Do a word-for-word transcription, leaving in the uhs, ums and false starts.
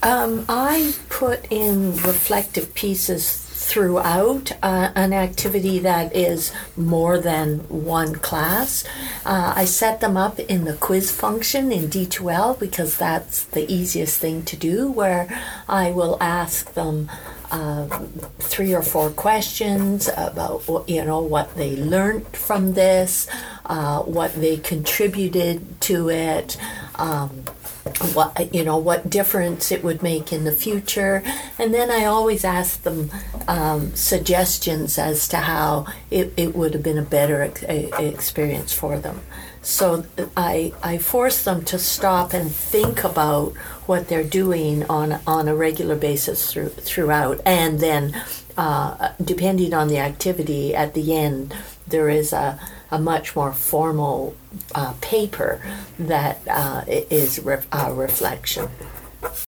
Um, I put in reflective pieces throughout uh, an activity that is more than one class. Uh, I set them up in the quiz function in D two L because that's the easiest thing to do, where I will ask them uh, three or four questions about, you know, what they learned from this, uh, what they contributed to it, um, what, you know, what difference it would make in the future. And then I always ask them um, suggestions as to how it, it would have been a better ex- experience for them. So I I force them to stop and think about what they're doing on on a regular basis through, throughout. And then uh, depending on the activity, at the end there is a a much more formal uh, paper that uh, is re- a reflection.